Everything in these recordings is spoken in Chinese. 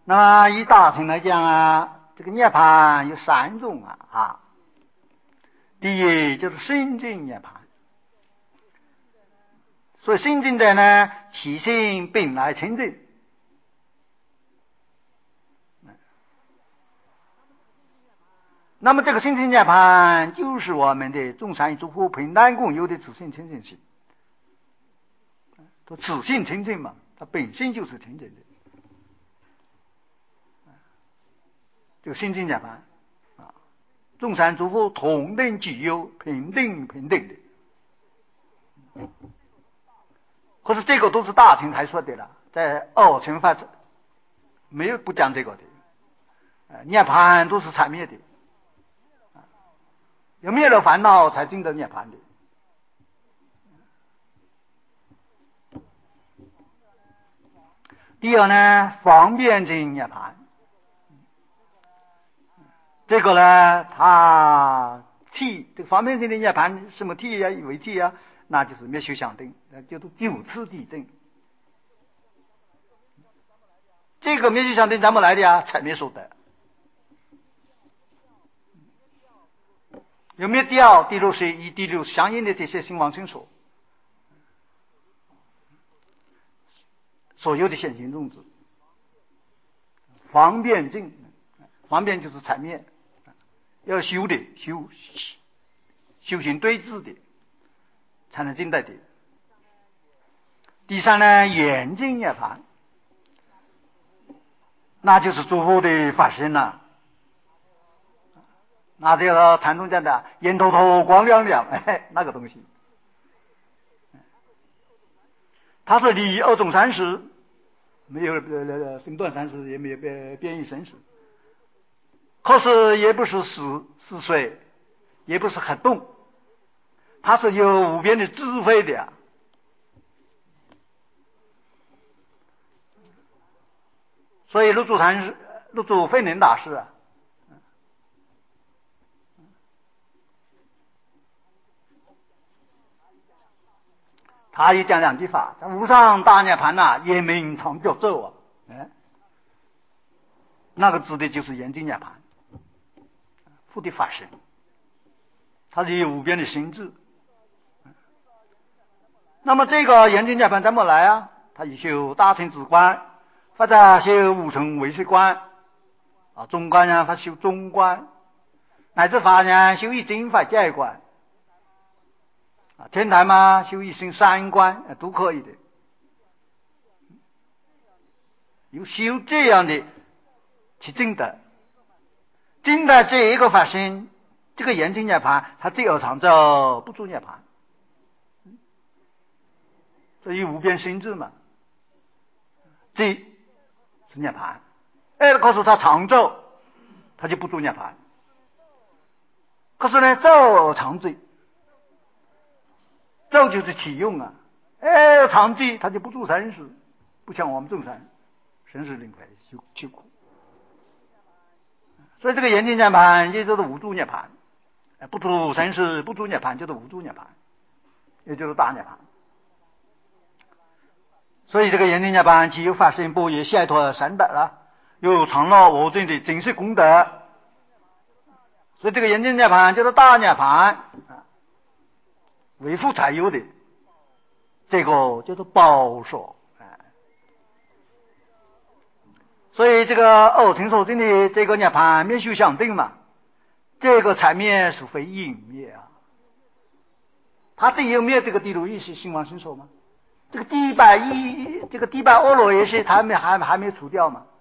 那么以大乘来讲啊，这个涅槃有三种啊。第一就是心净涅槃，所以心净者呢，起心本来清净。那么这个心净涅槃就是我们的众善诸佛平等共有的自性清净心，这自性清净嘛，它本身就是清净的。这个心净涅槃啊，众善诸佛同等具有，平等的。可是这个都是大乘才说的了，在二乘法没有不讲这个的。涅槃都是惨灭的，有灭了烦恼才进得涅槃的。第二呢，方便净涅槃，这个呢，它这个方便净的涅槃什么体呀？为体呀？那就是灭修相定，叫做九次地定。这个灭修相定怎么来的呀？才灭所得。有灭掉第六识与第六相应的这些心王心所，所有的现行种子，方便净，方便就是才灭，要修的修行对治的，才能进得的。第三呢，严净涅槃，那就是诸佛的法身了。那这个禅宗讲的眼头头光亮亮，那个东西，它是离二种三识，没有分段三识，也没有变异生死，可是也不是死睡，也不是黑洞，它是有无边的智慧的。所以入住慧能大师啊，他也讲两句法，无上大涅槃呐，也名长久咒啊，那个指的就是严净涅槃，佛的法身，它是有无边的心智。那么这个严净涅槃怎么来啊？他以修大乘止观，或者修五乘唯识观啊，中观呢他修中观，乃至法呢修一经法界观啊，天台嘛修一心三观都可以的。有修这样的去证得这一个法身，这个严净涅槃，它最有长照不住涅槃，所以无边心智嘛，这是涅槃。可是他长咒，他就不住涅槃。可是呢，咒长罪，咒就是起用啊。长罪他就不住生死，不像我们众生生死轮回修苦。所以这个严净涅槃也就是无住涅槃，不住生死，不住涅槃就是无住涅槃，也就是大涅槃。所以这个严净涅槃既有法身般若解脱三德了，有长乐我证的真实功德，所以这个严净涅槃就是大涅槃，为父才有的，这个叫做宝所。所以这个二乘所证的这个涅槃灭修相定嘛，这个才灭是非隐灭啊。他只有灭这个第六意识心王心所吗？这个第110阿罗耶识他还没除掉嘛？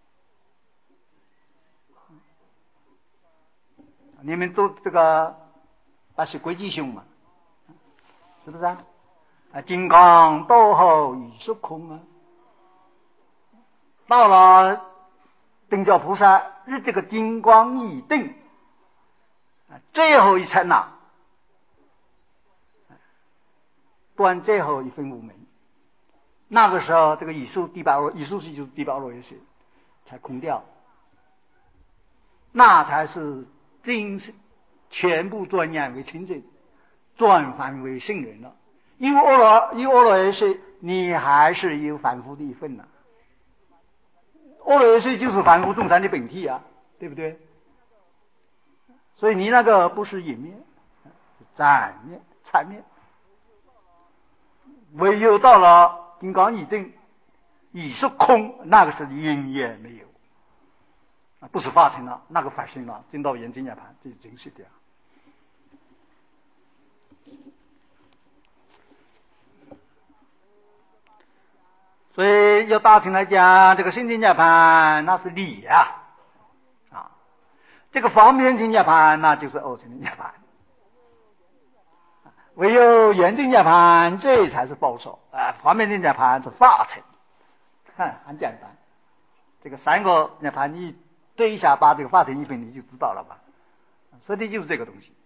你们都这个那是规矩修嘛，是不是啊？金刚道后已是空啊。到了等觉菩萨日这个金光已定，最后一刹那断最后一分无明，那个时候这个已数系就是第八阿罗耶识才空掉，那才是全部转眼为清净，转凡为圣人了。有阿罗耶识，你还是有凡夫的一份了。 阿罗耶就是凡夫众生的本体啊，对不对？所以你那个不是隐面，是暂面、残面。唯有到了金刚一定，已是空，那个是因也没有，不是法成了，那个发生了，进到圆净涅槃，这真是这样。所以要大乘来讲，这个心经涅槃那是理呀，这个方便性涅槃那就是二乘的涅槃，唯有圆净涅槃这才是保守方便性涅槃是法乘，很简单。这个三个涅槃你对一下，把这个法乘一品你就知道了吧，说的就是这个东西。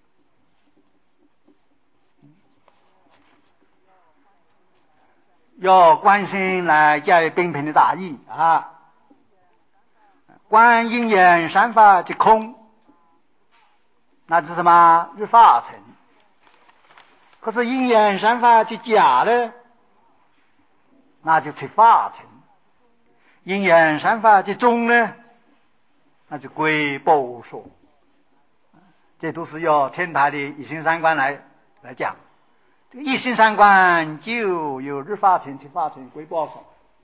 要观心来教育并品的大义啊，观因缘三法即空，那是什么？是法成。可是因缘三法即假呢，那就成法成。因缘三法即中呢，那就归保守。这都是要天台的一心三观来讲。这个一心三观就有日法成、其法成、归保守。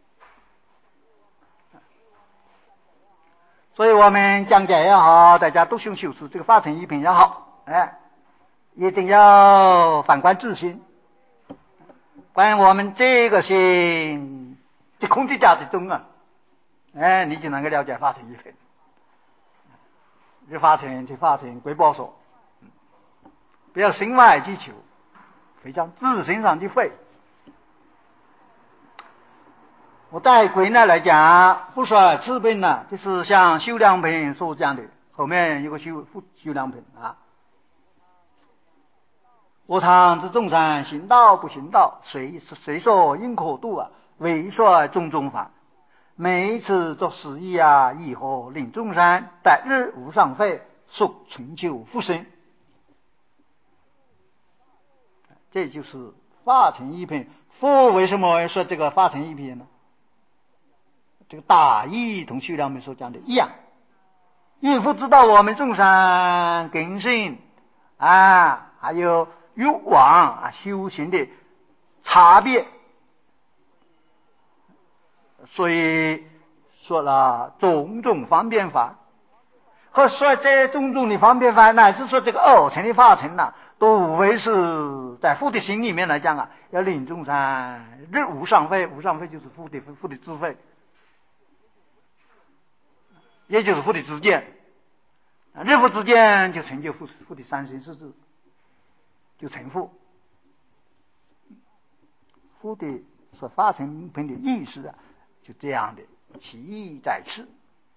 所以我们讲解也好，大家都修持这个法成一品也好，一定要反观自心，观我们这个心这空寂价值中啊，你就能够了解法成一品。日法成、其法成、归保守，不要心外追求，非常自身上的废。我再归纳来讲，不说次品呢，就是像修良品所讲的，后面有个修良品啊。我常知众生行道不行道，谁说应可度啊？为说种种法，每一次做事意啊，以后令众生百日无上废，属成就复生。这就是法成一品。佛为什么要说这个法成一品呢？这个大义同修良品所讲的一样，因佛知道我们众生根性还有欲望修行的差别，所以说了种种方便法，和说这种种的方便法，乃至说这个二乘的法乘都无非是在佛的心里面来讲要令众生日无上废，无上废就是佛的智慧，也就是佛的知见，日佛知见就成就佛的三身四智，就成佛。佛的所发成品的意思就这样的，其意在此。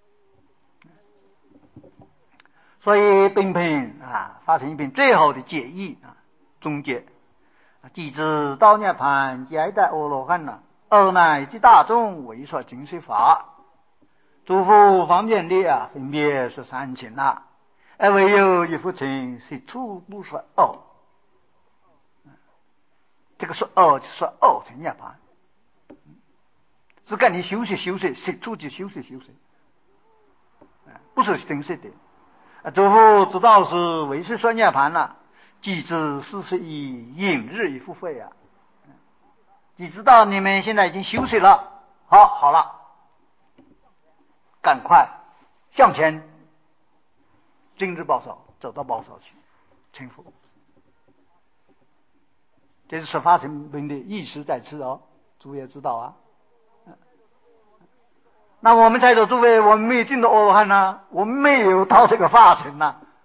所以并品发成一品最后的解义终结，弟子到涅槃解带阿罗汉而乃至大众为说精实法。诸佛方便的分别是三情而唯有一佛情是初不说二。这个说二就说二乘涅槃，是跟你修习实处就修习，不是真实的。诸佛知道是为是说涅槃即知41引日一付费即知道你们现在已经休息了，好了，赶快向前，今日报仇，走到报仇去成佛。这是说法成品的意思在此诸位知道那我们在座诸位，我们没有进到阿罗汉我们没有到这个法成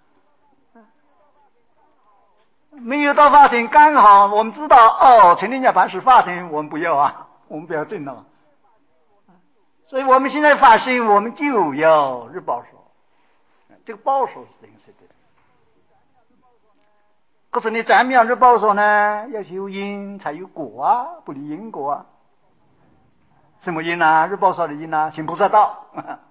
没有到法成，刚好我们知道成天涅槃是法成，我们不要我们不要进了所以我们现在发心，我们就要日报守，这个报守是真实的。可是你怎么样日报守呢？要有因才有果不离因果什么因日报守的因行菩萨道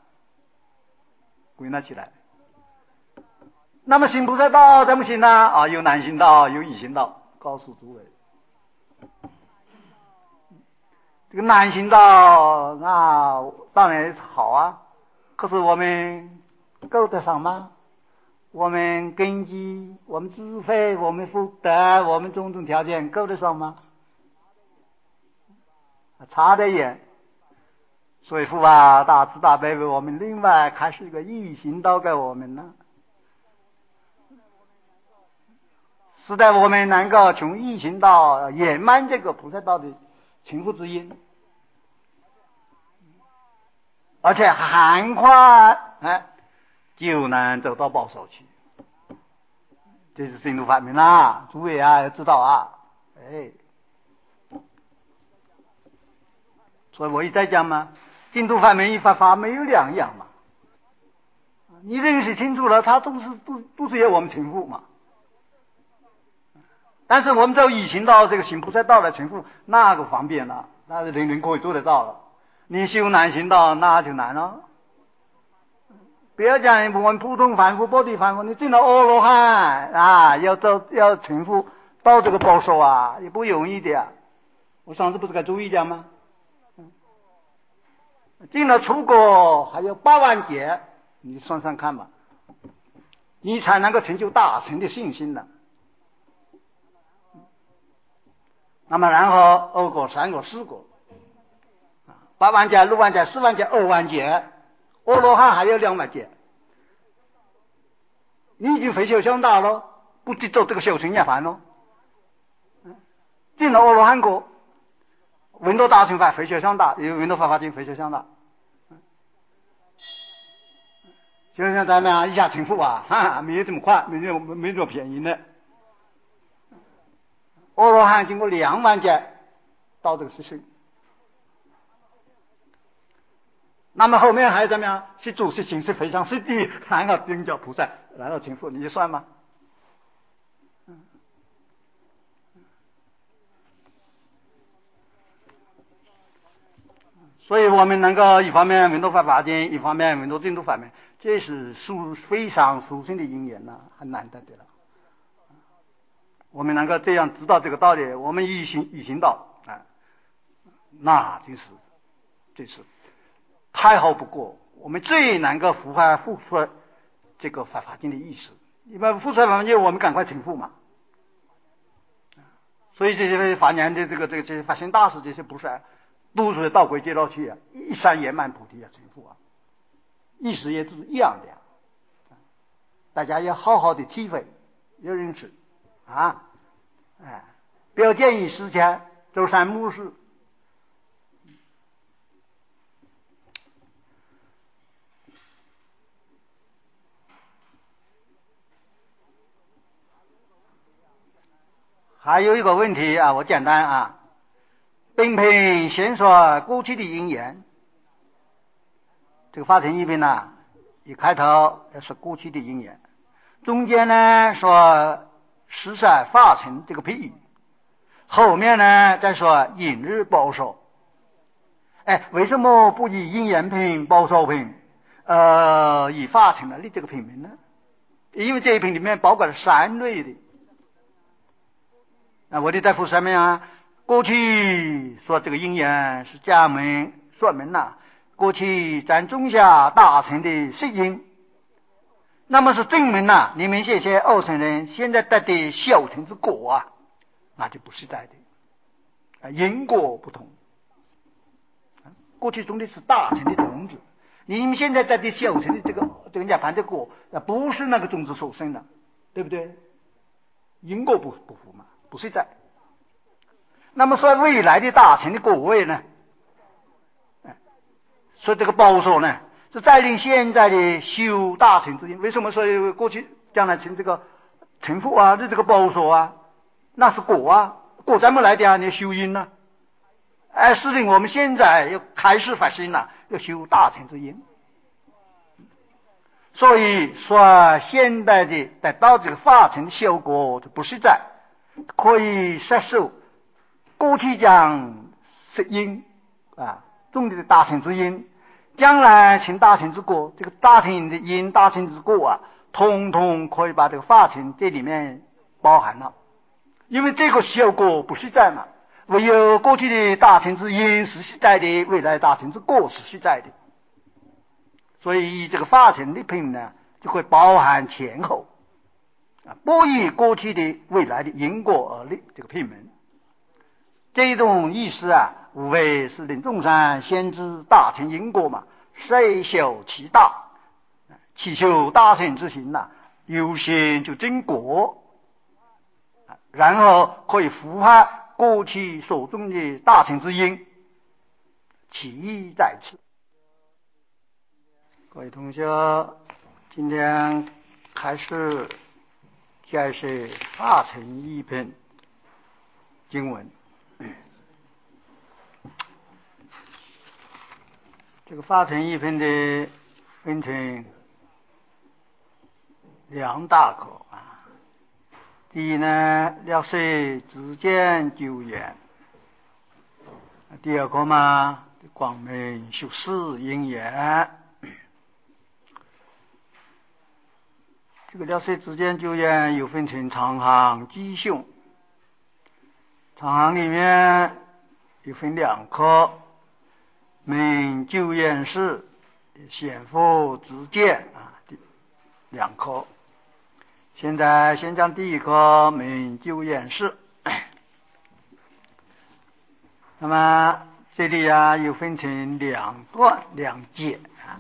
归纳起来。那么行菩萨道怎么行呢？有难行道，有易行道，告诉诸位。 这个难行道，那当然好啊，可是我们够得上吗？我们根基、我们智慧、我们福德、我们种种条件够得上吗？差得远。所以父啊，大慈大悲为我们另外开始一个易行道给我们呢，使得我们能够从易行道圆满这个菩萨道的成佛之因，而且很快就能走到报手去。这是净土法门啊，诸位啊要知道啊，所以我一再讲嘛，净土法门与法法没有两样嘛。你认识清楚了，它都是要我们成佛嘛。但是我们走易行道这个行菩萨道来成佛，那个方便了，那人人可以做得到了。你修难行道那就难了。不要讲我们普通凡夫、薄地凡夫，你进了阿罗汉啊，要成佛到这个报寿啊，也不容易的呀。我上次不是给诸位讲吗？进了出国还有8万劫，你算算看吧，你才能够成就大乘的信心的。那么然后2个、3个、4个，8万劫、6万劫、4万劫、2万劫，阿罗汉还有2万劫，你已经非修相大了，不去做这个修成涅槃了。进了阿罗汉国，闻到大乘法非修相大，有闻到法华经非修相大。就像咱们一下成佛啊，没有这么快，没这么便宜的。阿罗汉经过2万劫到这个世界，那么后面还怎么样？是主是行是非常是地，然后真叫菩萨，然后成佛，你就算吗？所以我们能够一方面闻到法华经，一方面闻到净土法门，这是非常殊胜的因缘呐，很难得的了。我们能够这样知道这个道理，我们易行道那这是太好不过，我们最能够付出这个法华经的意思，因为付出法华经，我们赶快成佛嘛。所以这些法言的这些法性大师，这些不是都是道归街道去一山圆满菩提成佛意思也是一样的大家要好好的体会，要认识不要见异思迁，走三幕式。还有一个问题我简单本品先说过去的因缘，这个法成一品一开头要说过去的因缘，中间呢说实在法成这个譬喻，后面呢再说引日报寿。为什么不以因缘品、报寿品以法成来立这个品名呢？因为这一品里面包括了3类的。我的在复上面过去说这个因缘是家门说明过去咱种下大乘的实因，那么是证明你们这些二乘人现在得的小乘之果那就不是在的因果不同。过去种的是大乘的种子，你们现在得的小乘的这个涅槃的果不是那个种子所生的，对不对？因果不符嘛，不是在。那么说未来的大乘的果位呢，说这个报寿呢是在令现在的修大乘之因。为什么说过去将来成这个成佛这个报寿那是果果怎么来的你修因呢是令我们现在要开始发心要修大乘之因。所以说现在的得到这个法成的效果就不是在可以摄受过去讲是因种的大乘之因，将来成大乘之果，这个大乘的因、大乘之果通通可以把这个法成这里面包含了。因为这个效果不是在嘛， 唯有过去的大成之因是实在的，未来大成之果是实在的。所以这个法成的品呢，就会包含前后不以过去的未来的因果而立这个品门。这种意思无非是令众生先知大成因果嘛，谁修其大，其修大成之行优先就真果，然后可以符合过去所种的大成之因，其意在此。各位同学，今天开始解释法成一篇经文。这个法成一篇的分成两大科第一呢，了解知见究圆；第二个嘛，光明修饰因缘。这个了解知见究圆又分成长行基雄，长行里面又分两科，明究圆式、显佛知见两科。现在先讲第一科明究圆式。那么这里又分成两段两节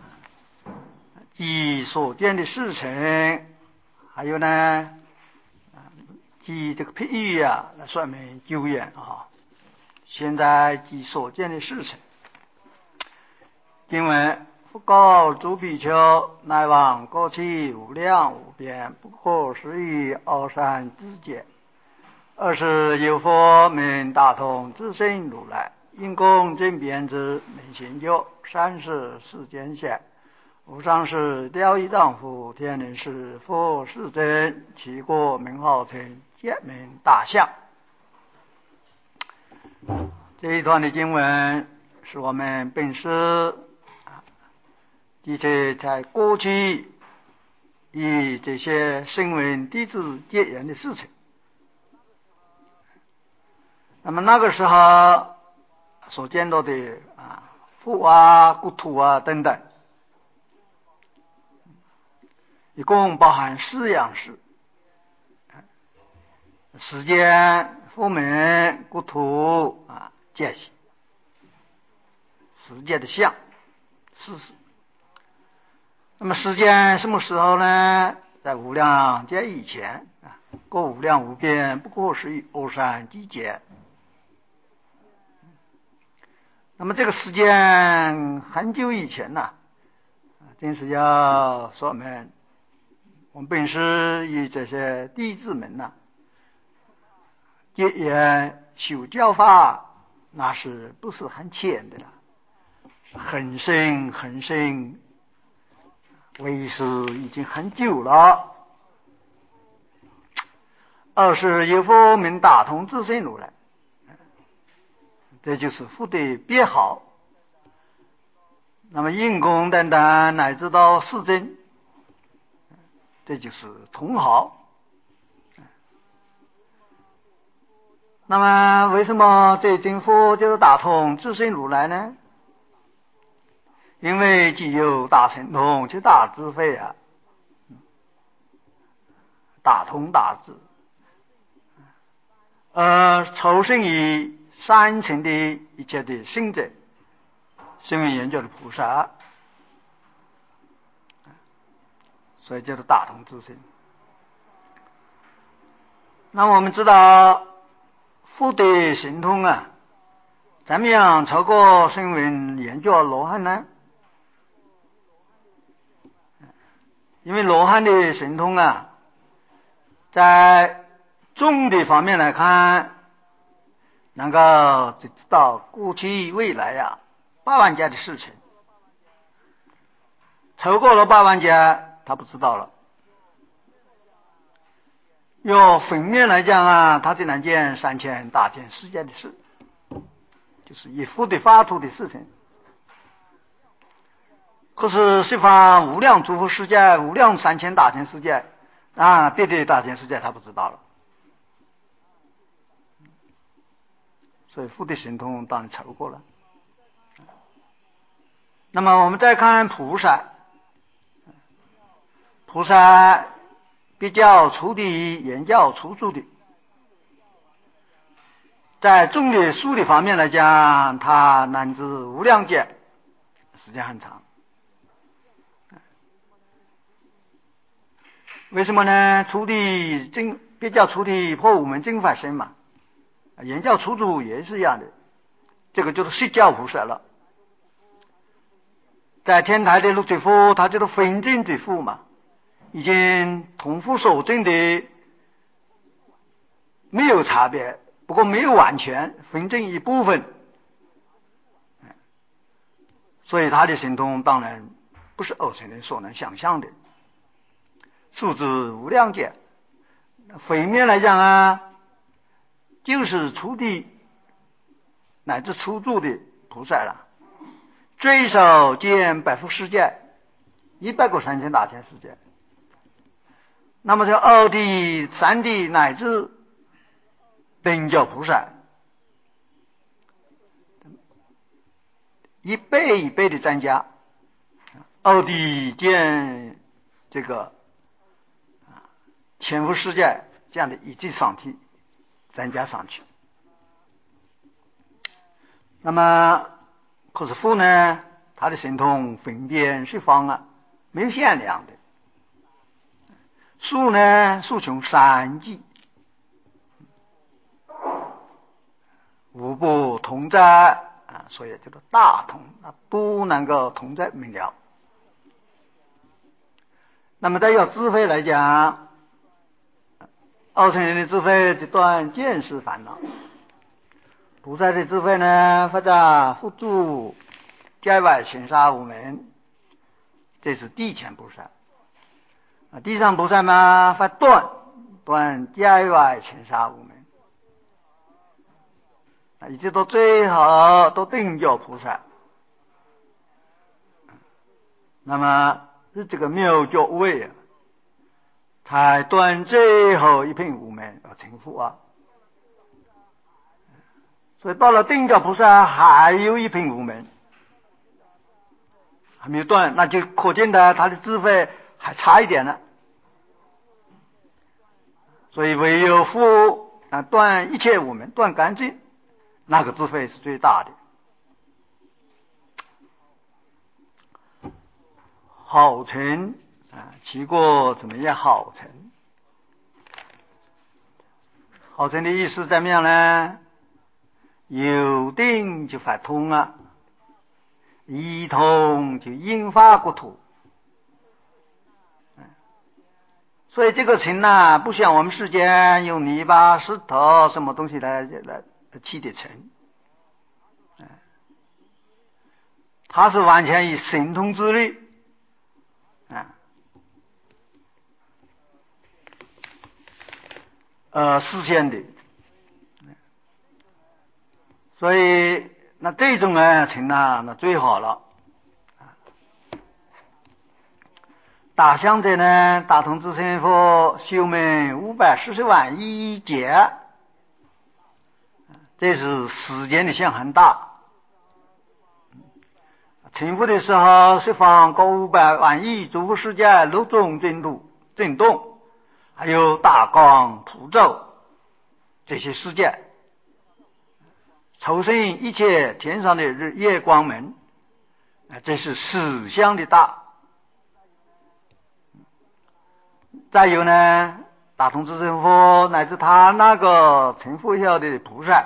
即所见的事情，还有呢即这个譬喻来说明究圆现在即所见的事情。经文：复告诸比丘，乃往过去无量无边不可思议奥善智见。二是有佛名大通自性如来，因功正遍之明行觉。三是世间相，无上士雕一丈夫，天人是佛世真，其国名号称见名大相。这一段的经文是我们本师的确在过去以这些声闻弟子结缘的事情。那么那个时候所见到的佛国土等等，一共包含四样事：时间、佛门、国土见性。世界的相事实。那么时间什么时候呢？在无量劫以前过无量无边不可思议欧山集劫。那么这个时间很久以前真是要说我们本师与这些弟子们结缘修教法，那是不是很浅的了，很深很深，为师已经很久了。二是有佛名大通自性如来，这就是佛的别号。那么因功等等乃至到世真，这就是同号。那么为什么这尊佛就是大通自性如来呢？因为既有大神通且大智慧大通大智，抽生于三层的一切的圣者，声闻缘觉的菩萨，所以叫做大通自性。那我们知道佛的神通怎么样超过声闻缘觉罗汉呢？因为罗汉的神通在众的方面来看，能够知道过去未来8万劫的事情，超过了8万劫他不知道了。用分面来讲他只能见3000大千世界的事，就是以佛的法度的事情。可是十方无量诸佛世界，无量3000大千世界别的大千世界他不知道了。 所以佛的神通当然超过了。那么我们再看菩萨，菩萨比较出的，言教出处的，在众的数的方面来讲，它乃至无量劫，时间很长。为什么呢？出的比较出的破五门正法身嘛，言教出处也是一样的，这个就是释教菩萨了。在天台的六祖佛，他就是分证之父嘛，已经同父所证的没有差别，不过没有完全分证一部分，所以他的神通当然不是二乘人所能想象的，数之无量劫。反面来讲啊，就是出地乃至出住的菩萨了，最少见百佛世界，100个3000大千世界。那么这二地、三地乃至等觉菩萨，一倍一倍的增加，二地见这个千佛世界这样的一级上体增加上去。那么可是佛呢，他的神通分辨十方啊，没有限量的。数呢，数穷三际，无不同在啊，所以叫做大同，都能够同在明了。那么再有智慧来讲，二乘人的智慧就断见识烦恼，菩萨的智慧呢，发展辅助界外行杀无门，这是地前菩萨。地上菩萨嘛，发断界外行杀无门，一直到最后都定觉菩萨。那么是这个妙觉位啊，才断最后一品无门成佛啊。所以到了定觉菩萨还有一品无门还没有断，那就可见的他的智慧还差一点呢。所以唯有佛断一切无门，断干净，那个智慧是最大的。好成其过怎么样？好成，好成的意思怎么样呢？有定就发通啊，一通就引发国土。所以这个城呢，不像我们世间用泥巴、石头什么东西来砌的城，它是完全以神通之力实现的。所以那这种城呢，那最好了。大相者呢，大同智胜佛修门540万亿劫，这是时间的相很大。成佛的时候，十方高500万亿诸佛世界六种震动，还有大光普照这些世界，抽生一切天上的日夜光明，这是实相的大。再有呢，大同智胜佛乃至他那个成佛后的菩萨，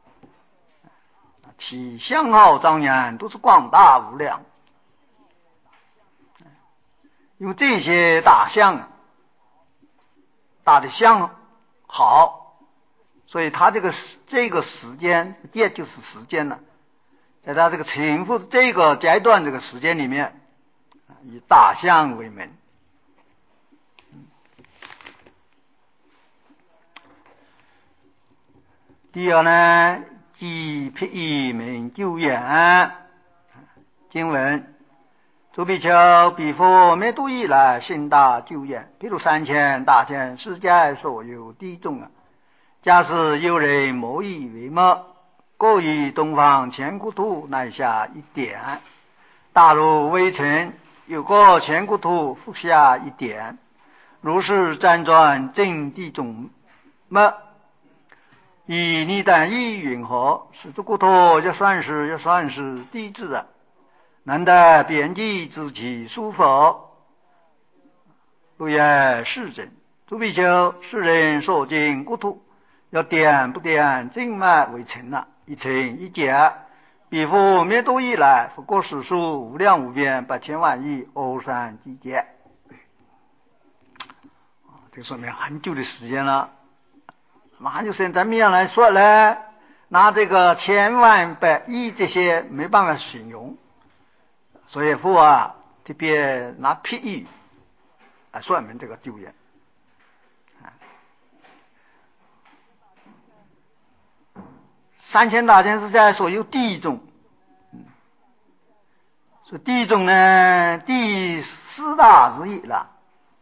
其相好庄严都是广大无量。因为这些大相大的相好，所以他这个时间，也就是时间呢，在他这个成佛这个阶段这个时间里面，以大相为门。第二呢，即辟一门救援经文，诸比丘彼佛灭度以来行大救援，譬如3000大千世界所有地中假使有人谋以为末， 各以东方前国土南下一点，大陆微尘有个前国土复下一点，如是辗转正地中么，以逆但一云何？是这国土要算是地质的，难得边际之其殊否？不言是真。诸比丘，世人所经国土，要点不点静脉为尘了，一尘一劫，彼复灭度以来，复过世数无量无边8000万亿欧山季节。这说明很久的时间了。那就现在怎么样来说呢？拿这个千万百亿这些没办法形容，所以父特别拿譬喻来说明这个丢人。3000大千世界所有第一种，所以第一种呢，第4大之一了。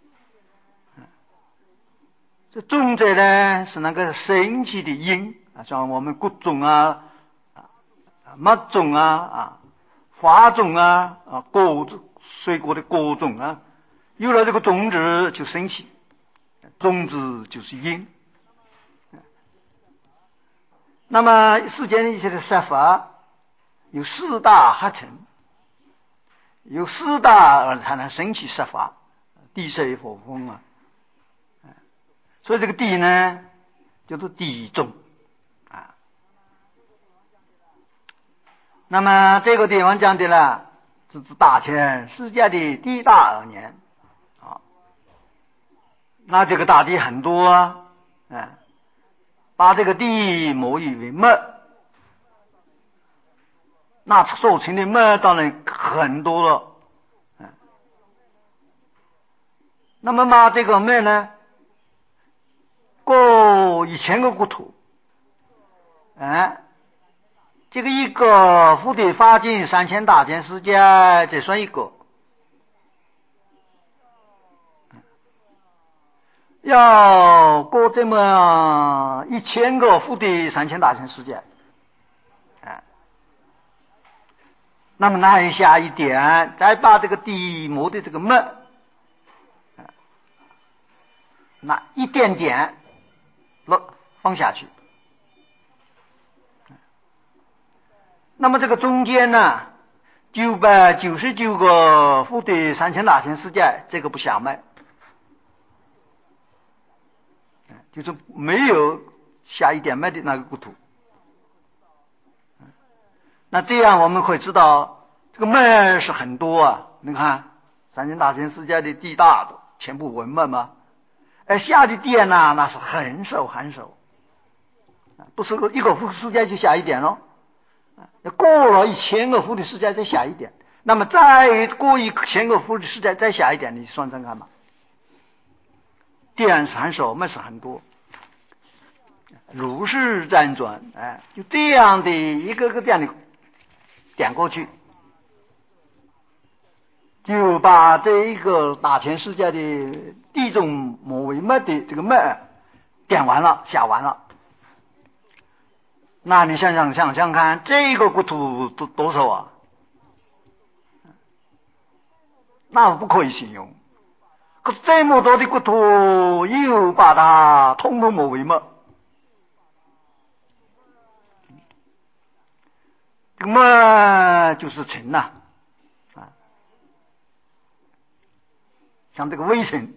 这种者呢是那个神奇的因像我们谷种麦种花种果水果的果种有了这个种子就生起，种子就是因。那么世间一切的设法有4大合成，有4大才能生起设法，地水火风所以这个地呢就是地种那么这个地方讲的了，是指大千世界的地大而年那这个大地很多把这个地模拟为末，那所成的末当然很多了那么把这个末呢过1000个国土这个一个福地发尽3000大千世界，这算一个。要过这么1000个福地3000大千世界那么那下一点，再把这个地磨的这个末那一点点放下去，那么这个中间呢999个福地3000大千世界，这个不下脉，就是没有下一点脉的那个国土。那这样我们会知道这个脉是很多你看3000大千世界的地大的全部文脉嘛，而下的点那是很少，不是一个福世界就下一点咯，过了1000个福的世界再下一点，那么再过1000个福的世界再下一点，你算算看吧，点是很少，脉是很多，如是辗转就这样的一个个点的点过去，就把这一个大千世界的地中末为末的这个末点完了，下完了。那你想想看，这个国土多少那不可以形容。可是这么多的国土，又把它统统末为末，这个末就是尘像这个微尘，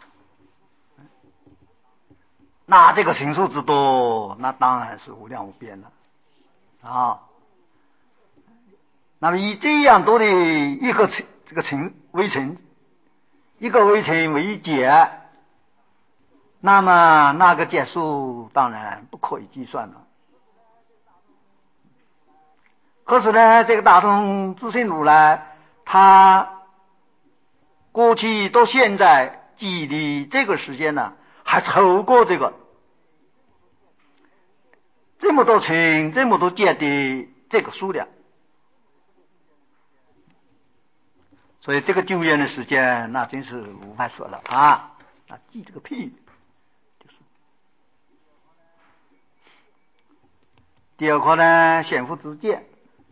那这个尘数之多，那当然是无量无边了那么以这样多的一个尘，这个尘微尘，一个微尘为一劫，那么那个劫数当然不可以计算了。可是呢，这个大通自性如来，他过去到现在记忆的这个时间还超过这么多尘这么多劫的这个数量，所以这个救援的时间那真是无法说了记这个屁，就是第二课呢，显复自见。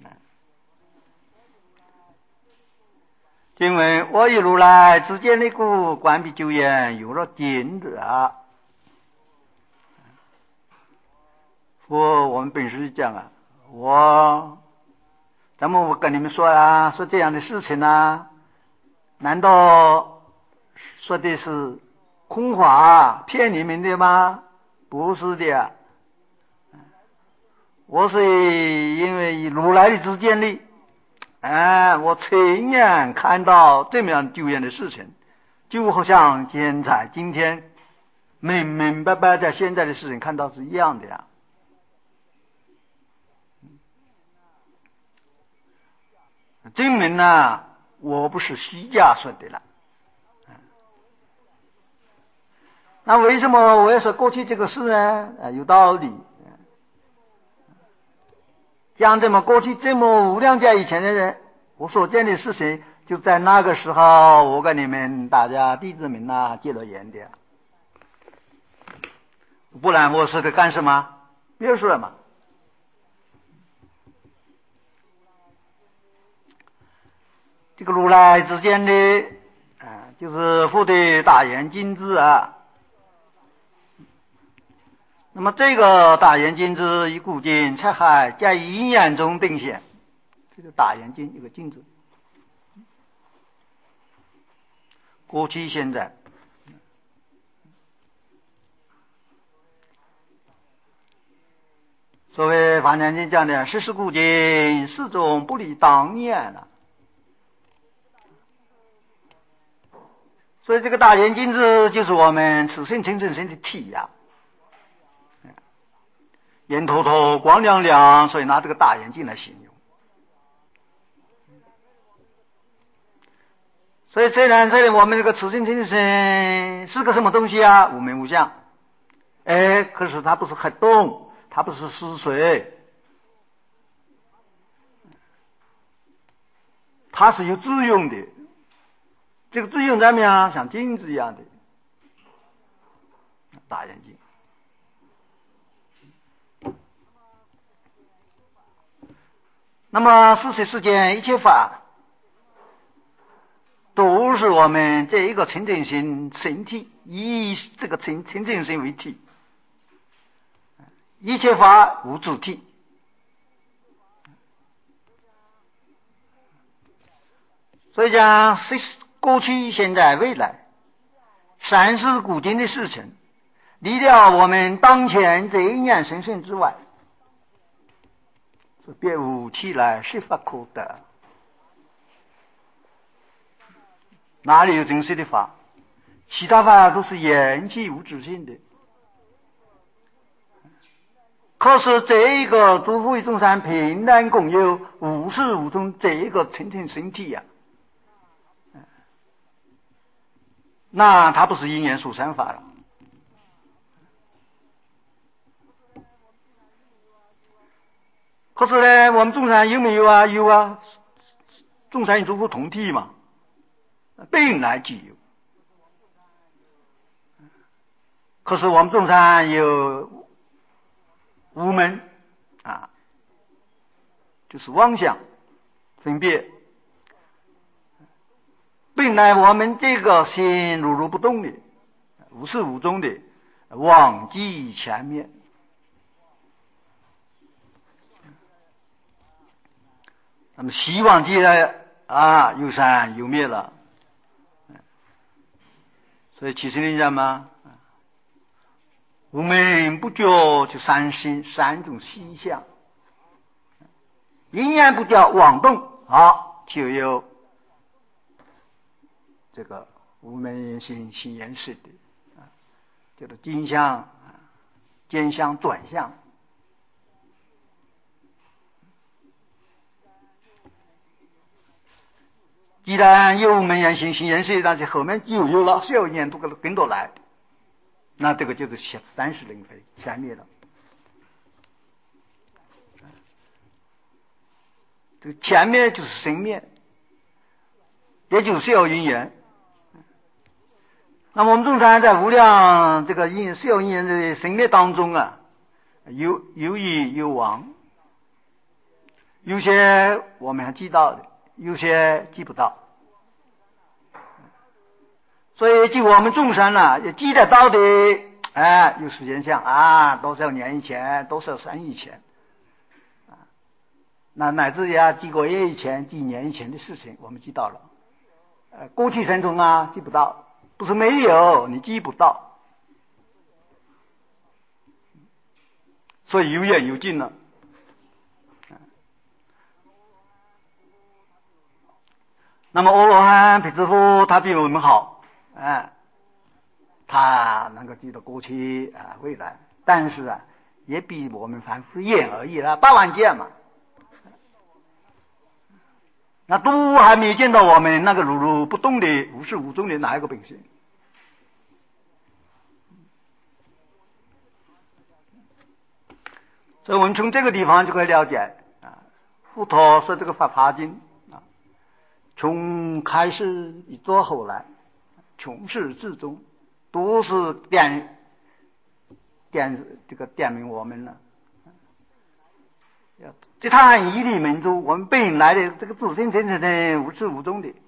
因为我与如来之间的故，关闭久远，有了定者。我们本师讲啊，咱们我跟你们说啊，说这样的事情啊，难道说的是空话骗你们的吗？不是的，我是因为如来的之间的我亲眼看到这么样久远的事情，就好像现在今天明明白白在现在的事情看到是一样的呀。证明呢，我不是虚假说的了。那为什么我要说过去这个事呢？有道理。像这么过去这么无量劫以前的人，我所见的事情，就在那个时候，我跟你们大家弟子们结了缘的。不然我说的干什么？别说了嘛。这个如来之间的就是复的大圆镜智啊。那么这个大圆镜智以古今才海在阴眼中定显，这个大圆镜一个镜子，过去现在。所谓华严经讲的世事古今，始终不离当年了。所以这个大圆镜智就是我们此生清净身的体呀。眼头头光亮亮，所以拿这个大眼镜来形容。所以虽然这里我们这个此生清净身是个什么东西啊？无名无相。可是它不是黑洞，它不是死水，它是有作用的。这个作用怎么样？像镜子一样的大眼睛。那么世间一切法都是我们这一个清净心身体，以这个清净心为体，一切法无主体。所以讲过去现在未来三世古今的事情，离了我们当前这一念生生之外，别无其来，实法可得。哪里有真实的法？其他法都是缘起无自性的。可是这一个诸佛众生平等共有，无始无终这一个清净身体呀，那它不是因缘所生法了。可是呢，我们众生有没有啊？有啊，众生与诸佛同体嘛，本来就有。可是我们众生有无门就是妄想分别。本来我们这个心如如不动的，无始无终的，忘记前面。那么希望既然有生有灭了，所以起心灵讲嘛，无门不觉就三种习相，因缘不觉妄动，就有这个无门心缘识的叫做金相、尖相、转相。既然有门缘心缘识，但是后面就有了小缘都跟着来，那这个就是三世轮回全灭了。这个前面就是生灭，也就是有因缘。那么我们众生在无量这个小因缘的生灭当中有益有亡， 有些我们还记到的，有些记不到。所以记我们众生呢，也记得到的，有时间像多少年以前，多少三以前，那乃至于几个月以前、几年以前的事情，我们记到了。过去生中记不到，不是没有，你记不到，所以有远有近了。那么阿罗汉比支佛他比我们好，他能够记得过去未来，但是也比我们凡夫远而已了，8万劫嘛。那都还没见到我们那个如如不动的无始无终的哪一个本性。所以我们从这个地方就可以了解佛陀说这个法华经从开始一直后来，从始至终都是点明我们了。这趟一理门中，我们本来的这个自性真正的无始无终的。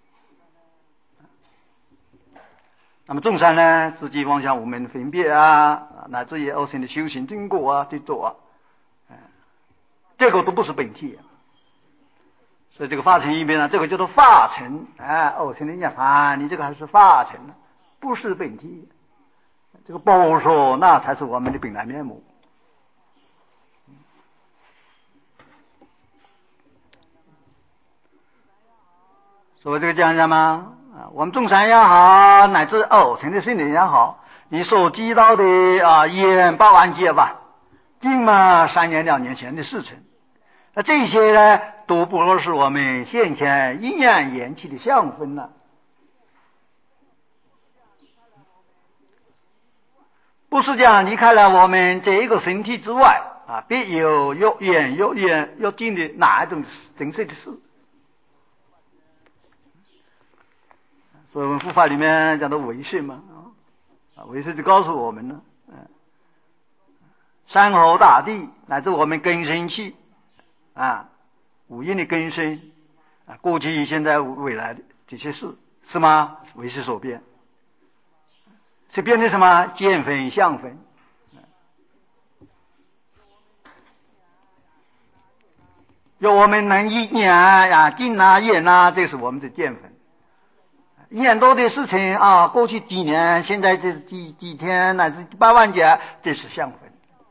那么众生呢，自己妄想无明分别乃至于恶性的修行经过去做这个都不是本体。所以这个法尘一边这个叫做法尘恶性的涅槃，你这个还是法尘不是本体。这个报说那才是我们的本来面目。所以这个讲讲吗？我们众生也好，乃至成的心灵也好，你所知道的远8万劫吧，近嘛3年2年前的事情，那这些呢，都不过是我们现前一念缘起的相分了，不是讲离开了我们这一个身体之外别有越远越近的哪一种真实的事。所以我们佛法里面讲的唯识嘛，唯识就告诉我们了，山河大地乃至我们根生器五蕴的根生过去现在未来的这些事是吗？唯识所变，是变的什么？见分相分。有我们能一念近远这是我们的见分。一年多的事情过去几年，现在这几天乃至8万劫，这是相分。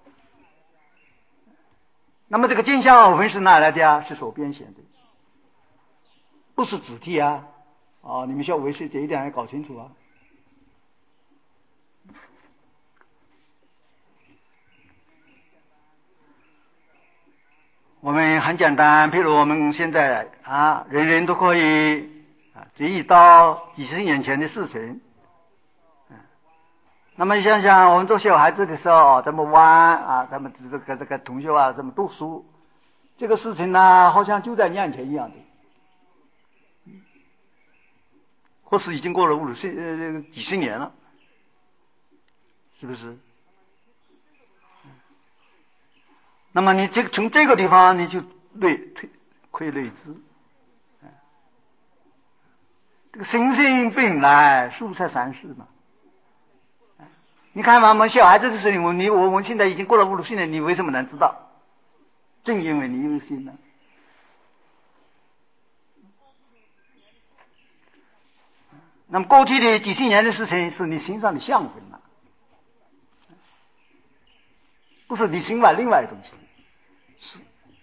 那么这个见相分是哪来的是所变现的，不是子体你们学唯识这一点要搞清楚我们很简单，譬如我们现在人人都可以记忆到几十年前的事情。那么你想想，我们做小孩子的时候怎么玩咱们这个同学怎么读书，这个事情呢好像就在眼前一样的，或是已经过了几十年了，是不是？那么你从这个地方你就可以类知这个心性本来素才3世嘛。你看嘛，我们小孩子的事情，我们现在已经过了50年，你为什么能知道？正因为你有心呢。那么过去的几十年的事情是你心上的相分不是你心外另外的东西。是，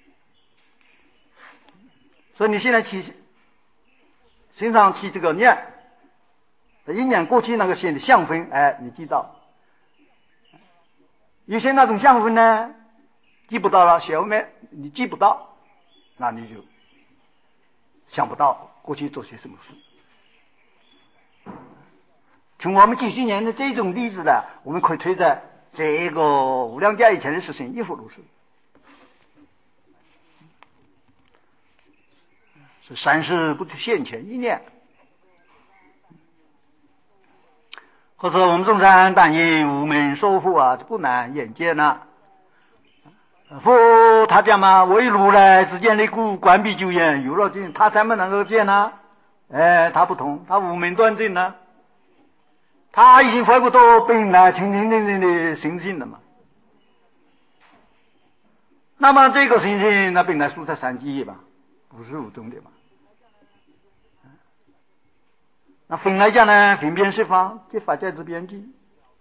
所以你现在心上起这个念，一念过去那个线的相分，你记到。有些那种相分呢，记不到了，小妹你记不到，那你就想不到过去做些什么事。从我们几十年的这种例子呢，我们可以推在这个无量劫以前的事情亦复如是。是3世不现前一念。或者我们众生但因无明所缚不难眼见佛他讲嘛，为如来之见力故，观彼究竟有漏尽，他才能够见呢。他不同，他无名断尽呢，他已经回不到本来清清净净的心性了嘛。那么这个心性，那本来属在三际业吧，不是无中的嘛。那分来讲呢，分辨是法，这法在之边际，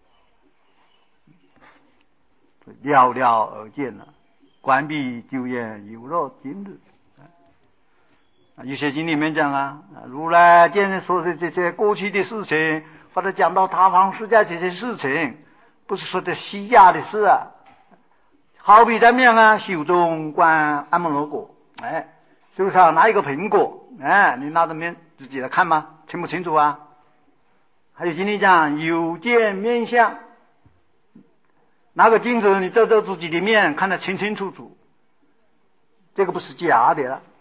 了了而见了，观彼究竟有漏尽的。有些经里面讲啊，如来见说的这些过去的事情，或者讲到他方世界这些事情，不是说的西亚的事啊。好比咱们啊，修中观阿摩罗果，手上拿一个苹果，你拿着面自己来看吗？清不清楚啊？还有经里讲有见面相，拿个镜子你照照自己的面，看得清清楚楚，这个不是假的了。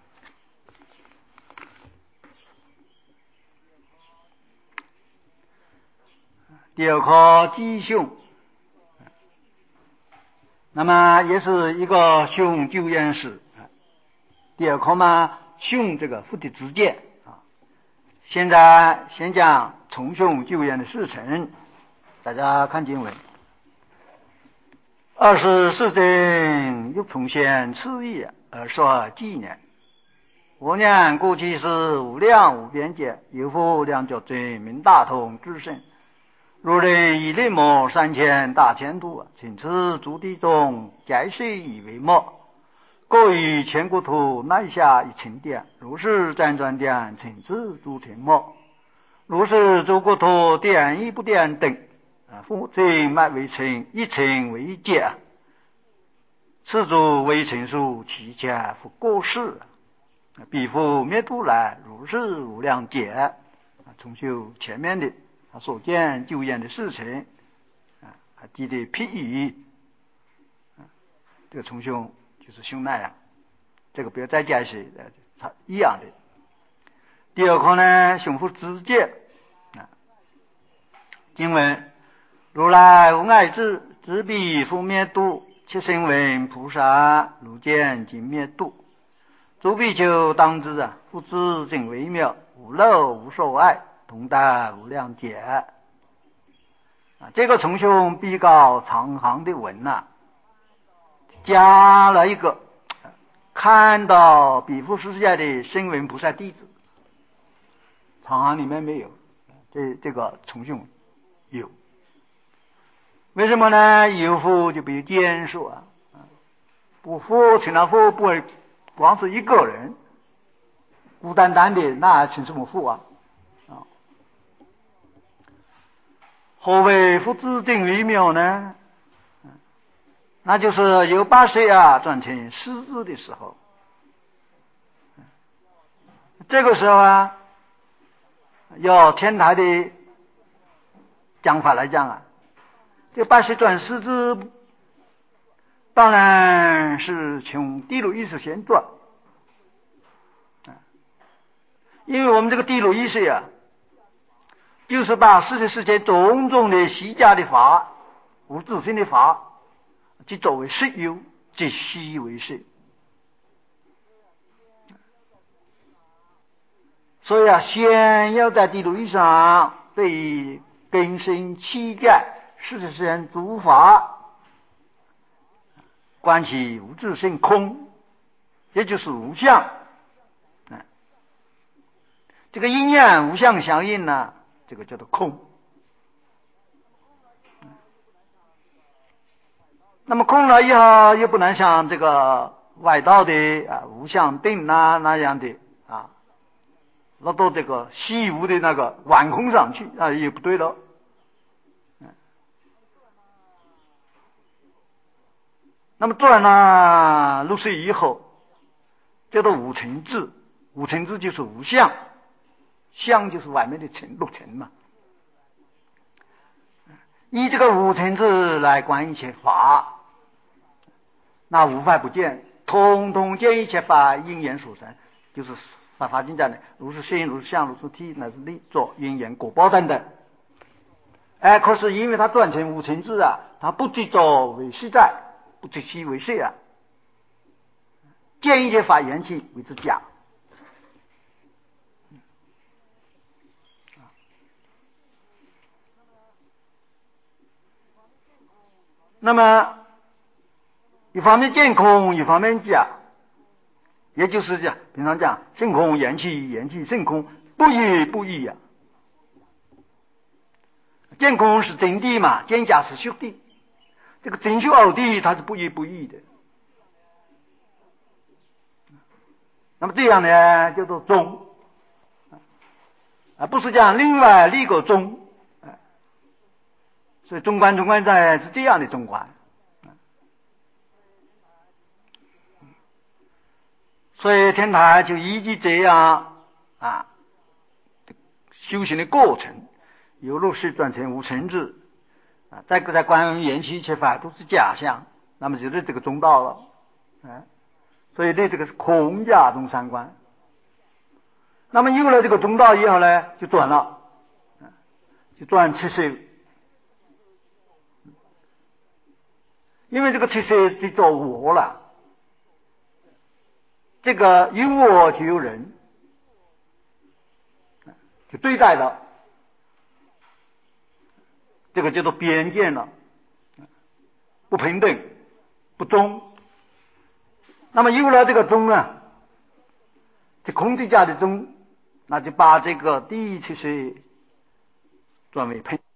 第二颗鸡胸，那么也是一个胸究竟史。第二颗嘛，胸这个福的直见啊。现在先讲从胸究竟的事情，大家看经文。24真又重现次义而说纪念。我念过去是无量无边界，有复量觉真名大通至圣。如人以力摩3000大千度，请此诸地中皆是以为末，各于千国土乃下一千点，如是辗转点，请此诸天末，如是诸国土点一不点等，复正脉为称，一称为界，此诸为称数，其家复过世，彼复灭度来，如是无量劫。重修前面的他所见究竟的事情记得譬喻，这个重修就是修那样，这个不要再解释，它一样的。第二课呢，胸腹直见经文，如来无碍智，知彼复灭度，其身为菩萨，如见今灭度。诸比丘当知复知尽微妙，无漏无所爱，同担无量劫。这个重修比较长行的文加了一个看到比丘世界的声闻菩萨弟子，长行里面没有，这个重修有。为什么呢？有佛就比如坚说不佛成了佛，不会光是一个人孤单单的，那成什么佛啊？何为复知定微妙呢？那就是由8岁转成狮子的时候，这个时候要天台的讲法来讲这8岁转狮子，当然是从地路意识先转，因为我们这个地路意识就是把世间种种的虚假的法、无自性的法，即作为实有，即虚为实。所以先要在地路意识上对于根深气概世间诸法观其无自性空，也就是无相。这个因缘无相相应呢，这个叫做空。那么空了以后，又不能像这个外道的无相定那样的落到这个虚无的那个완空上去也不对了。那么转了6岁以后，叫做无尘智，无尘智就是无相，相就是外面的六尘嘛。以这个无尘智来观一切法，那无法不见，通通见一切法因缘所生，就是法华经讲的如是心，如是相，如是体，乃至力作因缘果报等等。可是因为它转成无尘智它不执着为实在，不执虚为实见一切法缘起为之假。那么一方面见空，一方面假，也就是讲平常讲性空缘起，缘起性空，不异不异呀。见空是真谛嘛，见假是虚谛，这个真虚偶谛它是不异不异的。那么这样呢叫做中，不是讲另外立个中，所以中观在是这样的中观。所以天台就依据这样修行的过程，由入世转成无成智在观缘起一切法都是假象，那么就是这个中道了所以对这个是空假中三观。那么有了这个中道以后呢，就转了，就转七色，因为这个七色就叫我了，这个有我就有人，就对待了，这个叫做边界了，不平等，不中。那么有了这个中啊，这空对假的中，那就把这个第一七色转为平。